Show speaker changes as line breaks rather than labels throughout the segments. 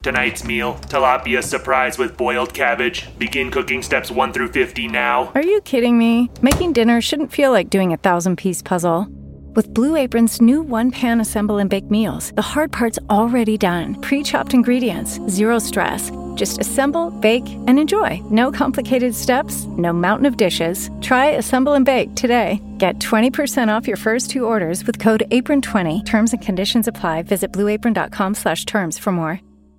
Tonight's meal, tilapia surprise with boiled cabbage. Begin cooking steps 1 through 50 now.
Are you kidding me? Making dinner shouldn't feel like doing a 1,000-piece puzzle. With Blue Apron's new one-pan assemble and bake meals, the hard part's already done. Pre-chopped ingredients, zero stress. Just assemble, bake, and enjoy. No complicated steps, no mountain of dishes. Try Assemble and Bake today. Get 20% off your first 2 orders with code APRON20. Terms and conditions apply. Visit blueapron.com/terms for more.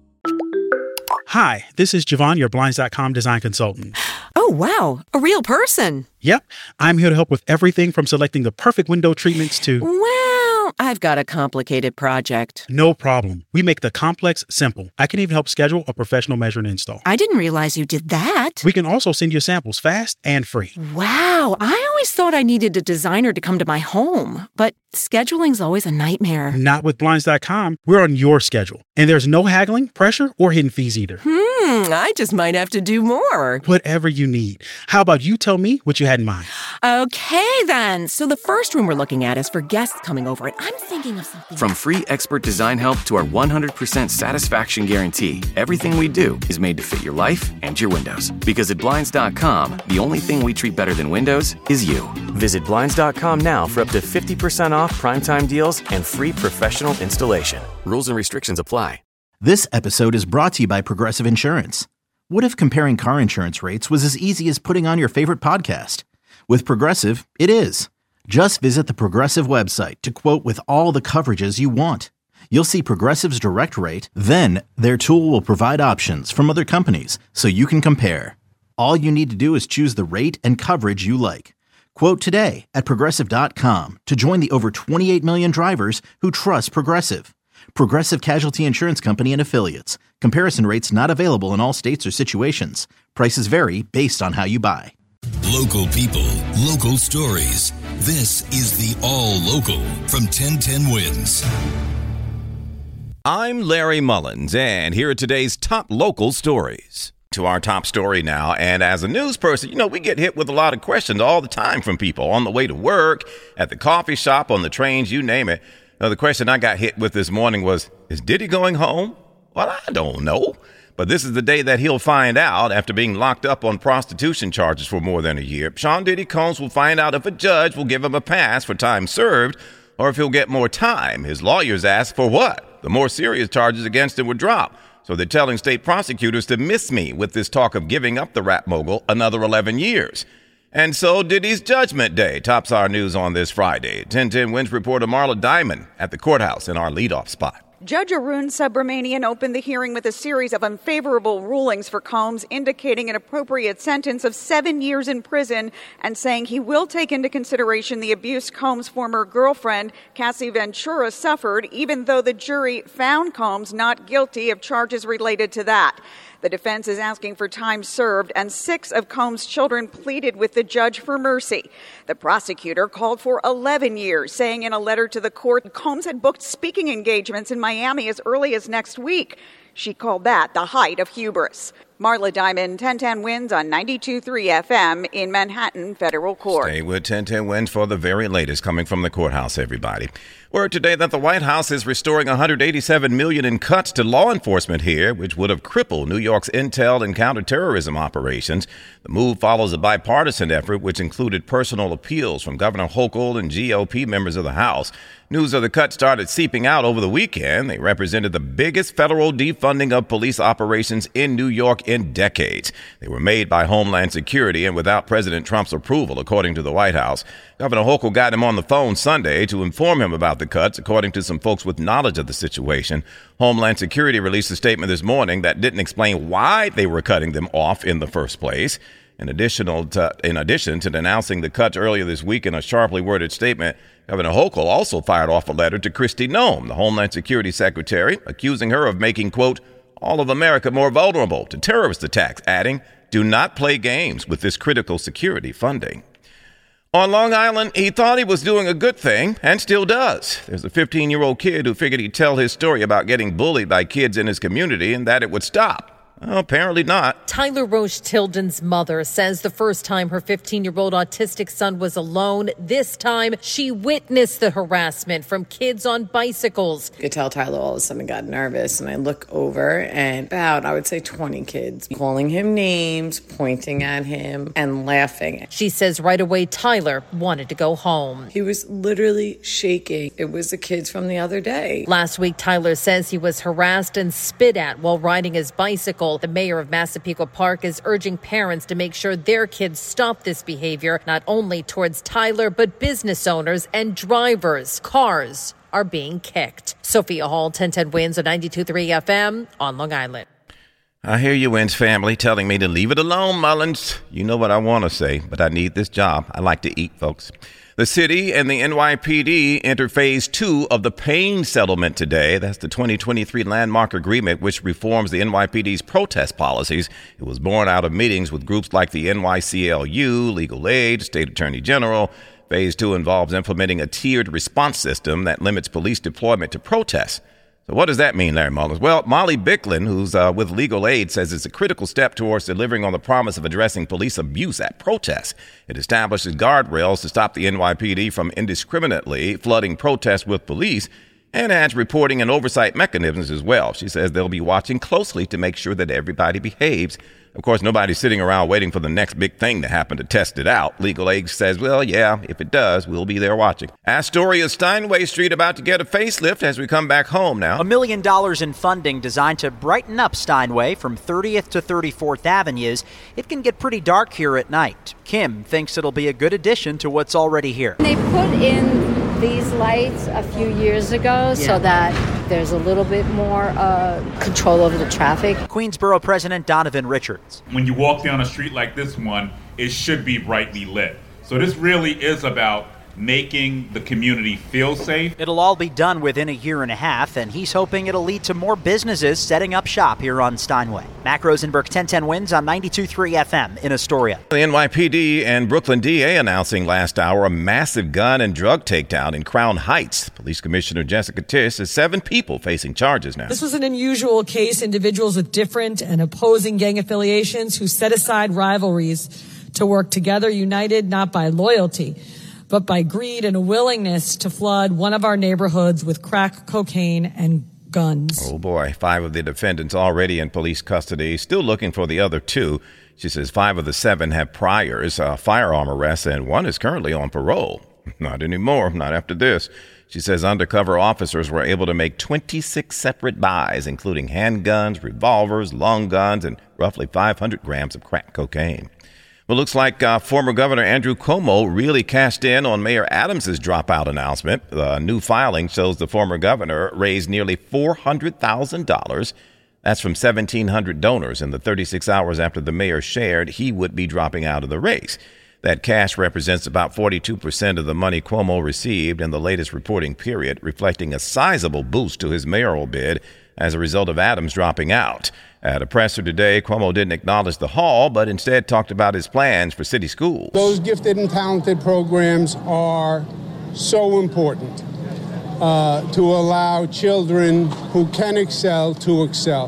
Hi, this is Javon, your Blinds.com design consultant.
Oh, wow. A real person.
Yep. I'm here to help with everything from selecting the perfect window treatments to...
Well, I've got a complicated project.
No problem. We make the complex simple. I can even help schedule a professional measure and install.
I didn't realize you did that.
We can also send you samples fast and free.
Wow. I always thought I needed a designer to come to my home, but scheduling's always a nightmare.
Not with Blinds.com. We're on your schedule. And there's no haggling, pressure, or hidden fees either.
I just might have to do more.
Whatever you need. How about you tell me what you had in mind?
Okay, then. So the first room we're looking at is for guests coming over, and I'm thinking of something...
From free expert design help to our 100% satisfaction guarantee, everything we do is made to fit your life and your windows. Because at Blinds.com, the only thing we treat better than windows is you. Visit Blinds.com now for up to 50% off primetime deals and free professional installation. Rules and restrictions apply.
This episode is brought to you by Progressive Insurance. What if comparing car insurance rates was as easy as putting on your favorite podcast? With Progressive, it is. Just visit the Progressive website to quote with all the coverages you want. You'll see Progressive's direct rate, then their tool will provide options from other companies so you can compare. All you need to do is choose the rate and coverage you like. Quote today at Progressive.com to join the over 28 million drivers who trust Progressive. Progressive Casualty Insurance Company and Affiliates. Comparison rates not available in all states or situations. Prices vary based on how you buy.
Local people, local stories. This is the All Local from 1010 Wins.
I'm Larry Mullins, and here are today's top local stories. To our top story now, and as a news person, we get hit with a lot of questions all the time from people on the way to work, at the coffee shop, on the trains, you name it. Now, the question I got hit with this morning was, is Diddy going home? Well, I don't know. But this is the day that he'll find out after being locked up on prostitution charges for more than a year. Sean Diddy Combs will find out if a judge will give him a pass for time served or if he'll get more time. His lawyers asked for what? The more serious charges against him would drop. So they're telling state prosecutors to miss me with this talk of giving up the rap mogul another 11 years. And so Diddy's Judgment Day tops our news on this Friday. 1010 Wins reporter Marla Diamond at the courthouse in our leadoff spot.
Judge Arun Subramanian opened the hearing with a series of unfavorable rulings for Combs, indicating an appropriate sentence of 7 years in prison and saying he will take into consideration the abuse Combs' former girlfriend, Cassie Ventura, suffered, even though the jury found Combs not guilty of charges related to that. The defense is asking for time served, and 6 of Combs' children pleaded with the judge for mercy. The prosecutor called for 11 years, saying in a letter to the court Combs had booked speaking engagements in Miami as early as next week. She called that the height of hubris. Marla Diamond, 1010 Wins on 92.3 FM in Manhattan Federal Court.
Stay with 1010 Wins for the very latest coming from the courthouse, everybody. Word today that the White House is restoring $187 million in cuts to law enforcement here, which would have crippled New York's intel and counterterrorism operations. The move follows a bipartisan effort, which included personal appeals from Governor Hochul and GOP members of the House. News of the cuts started seeping out over the weekend. They represented the biggest federal defunding of police operations in New York in decades. They were made by Homeland Security and without President Trump's approval, according to the White House. Governor Hochul got him on the phone Sunday to inform him about the cuts, according to some folks with knowledge of the situation. Homeland Security released a statement this morning that didn't explain why they were cutting them off in the first place. In addition to denouncing the cuts earlier this week in a sharply worded statement, Governor Hochul also fired off a letter to Kristi Noem, the Homeland Security Secretary, accusing her of making, quote, all of America more vulnerable to terrorist attacks, adding, do not play games with this critical security funding. On Long Island, he thought he was doing a good thing, and still does. There's a 15-year-old kid who figured he'd tell his story about getting bullied by kids in his community and that it would stop. Well, apparently not.
Tyler Roche Tilden's mother says the first time her 15-year-old autistic son was alone, this time she witnessed the harassment from kids on bicycles.
You could tell Tyler all of a sudden got nervous, and I look over and about, I would say 20 kids calling him names, pointing at him, and laughing.
She says right away Tyler wanted to go home.
He was literally shaking. It was the kids from the other day.
Last week, Tyler says he was harassed and spit at while riding his bicycle. The mayor of Massapequa Park is urging parents to make sure their kids stop this behavior, not only towards Tyler, but business owners and drivers. Cars are being kicked. Sophia Hall, 1010 Wins on 92.3 FM on Long Island.
I hear you, Wins family, telling me to leave it alone, Mullins. You know what I want to say, but I need this job. I like to eat, folks. The city and the NYPD enter phase 2 of the Payne settlement today. That's the 2023 landmark agreement, which reforms the NYPD's protest policies. It was born out of meetings with groups like the NYCLU, Legal Aid, State Attorney General. Phase 2 involves implementing a tiered response system that limits police deployment to protests. So what does that mean, Larry Mullins? Well, Molly Bicklin, who's with Legal Aid, says it's a critical step towards delivering on the promise of addressing police abuse at protests. It establishes guardrails to stop the NYPD from indiscriminately flooding protests with police and adds reporting and oversight mechanisms as well. She says they'll be watching closely to make sure that everybody behaves. Of course, nobody's sitting around waiting for the next big thing to happen to test it out. Legal Aid says, well, yeah, if it does, we'll be there watching. Astoria Steinway Street about to get a facelift as we come back home now.
$1 million in funding designed to brighten up Steinway from 30th to 34th Avenues. It can get pretty dark here at night. Kim thinks it'll be a good addition to what's already here.
They put in these lights a few years ago so that there's a little bit more control over the traffic.
Queensborough President Donovan Richards.
When you walk down a street like this one, it should be brightly lit. So this really is about making the community feel safe.
It'll all be done within a year and a half, and he's hoping it'll lead to more businesses setting up shop here on Steinway. Mac Rosenberg, 1010 Wins on 92.3 FM in Astoria.
The NYPD and Brooklyn DA announcing last hour a massive gun and drug takedown in Crown Heights. Police Commissioner Jessica Tisch says 7 people facing charges now.
This was an unusual case. Individuals with different and opposing gang affiliations who set aside rivalries to work together, united not by loyalty, but by greed and a willingness to flood one of our neighborhoods with crack cocaine and guns.
Oh, boy. 5 of the defendants already in police custody, still looking for the other 2. She says 5 of the 7 have priors, firearm arrests, and 1 is currently on parole. Not anymore, not after this. She says undercover officers were able to make 26 separate buys, including handguns, revolvers, long guns, and roughly 500 grams of crack cocaine. Well, looks like former Governor Andrew Cuomo really cashed in on Mayor Adams' dropout announcement. The new filing shows the former governor raised nearly $400,000. That's from 1,700 donors in the 36 hours after the mayor shared he would be dropping out of the race. That cash represents about 42% of the money Cuomo received in the latest reporting period, reflecting a sizable boost to his mayoral bid as a result of Adams dropping out. At a presser today, Cuomo didn't acknowledge the haul, but instead talked about his plans for city schools.
Those gifted and talented programs are so important to allow children who can excel to excel.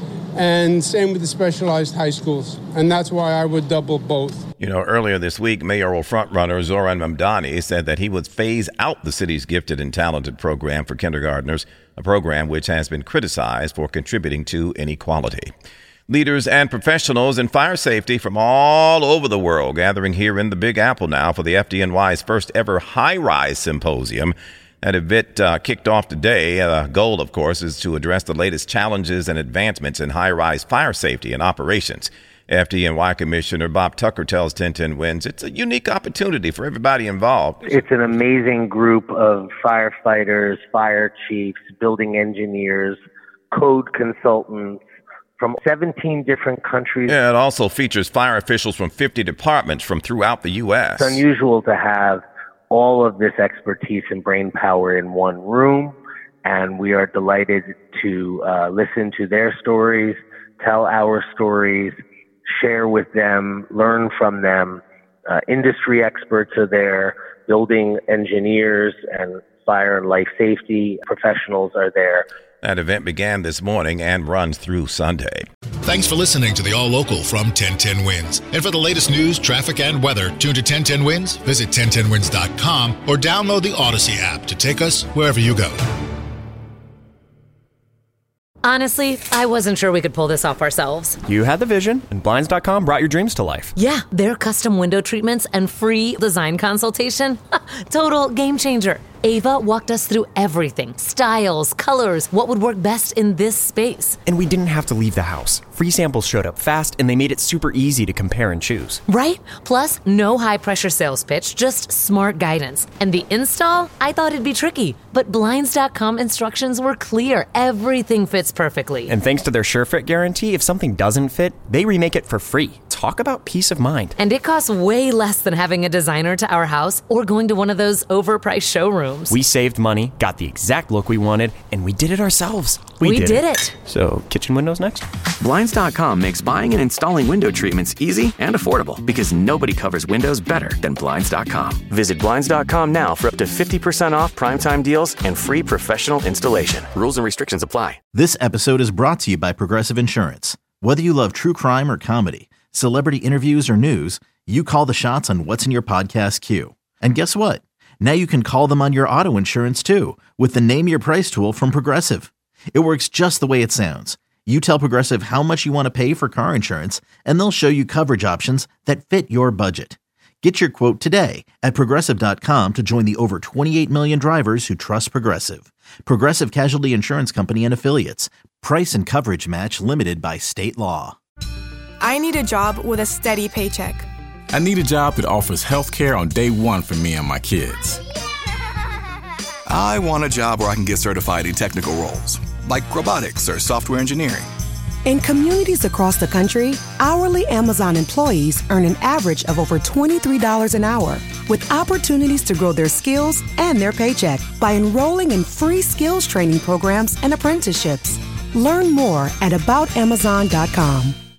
And same with the specialized high schools. And that's why I would double both.
You know, earlier this week, mayoral frontrunner Zoran Mamdani said that he would phase out the city's gifted and talented program for kindergartners, a program which has been criticized for contributing to inequality. Leaders and professionals in fire safety from all over the world gathering here in the Big Apple now for the FDNY's first ever high-rise symposium. That event kicked off today. The goal, of course, is to address the latest challenges and advancements in high-rise fire safety and operations. FDNY Commissioner Bob Tucker tells 1010 Wins it's a unique opportunity for everybody involved.
It's an amazing group of firefighters, fire chiefs, building engineers, code consultants from 17 different countries.
Yeah, it also features fire officials from 50 departments from throughout the U.S.
It's unusual to have all of this expertise and brain power in one room, and we are delighted to listen to their stories, tell our stories, share with them, learn from them. Industry experts are there, building engineers and fire and life safety professionals are there.
That event began this morning and runs through Sunday.
Thanks for listening to the All Local from 1010 Winds. And for the latest news, traffic, and weather, tune to 1010 Winds, visit 1010winds.com, or download the Odyssey app to take us wherever you go.
Honestly, I wasn't sure we could pull this off ourselves.
You had the vision, and Blinds.com brought your dreams to life.
Yeah, their custom window treatments and free design consultation. Total game changer. Ava walked us through everything. Styles, colors, what would work best in this space.
And we didn't have to leave the house. Free samples showed up fast, and they made it super easy to compare and choose.
Right? Plus, no high-pressure sales pitch, just smart guidance. And the install? I thought it'd be tricky. But Blinds.com instructions were clear. Everything fits perfectly.
And thanks to their SureFit guarantee, if something doesn't fit, they remake it for free. Talk about peace of mind.
And it costs way less than having a designer to our house or going to one of those overpriced showrooms.
We saved money, got the exact look we wanted, and we did it ourselves.
We did it.
So, kitchen windows next?
Blinds.com makes buying and installing window treatments easy and affordable because nobody covers windows better than Blinds.com. Visit Blinds.com now for up to 50% off primetime deals and free professional installation. Rules and restrictions apply.
This episode is brought to you by Progressive Insurance. Whether you love true crime or comedy, celebrity interviews or news, you call the shots on what's in your podcast queue. And guess what? Now you can call them on your auto insurance too with the Name Your Price tool from Progressive. It works just the way it sounds. You tell Progressive how much you want to pay for car insurance, and they'll show you coverage options that fit your budget. Get your quote today at Progressive.com to join the over 28 million drivers who trust Progressive. Progressive Casualty Insurance Company and Affiliates. Price and coverage match limited by state law.
I need a job with a steady paycheck.
I need a job that offers health care on day one for me and my kids.
I want a job where I can get certified in technical roles, like robotics or software engineering.
In communities across the country, hourly Amazon employees earn an average of over $23 an hour, with opportunities to grow their skills and their paycheck by enrolling in free skills training programs and apprenticeships. Learn more at aboutamazon.com.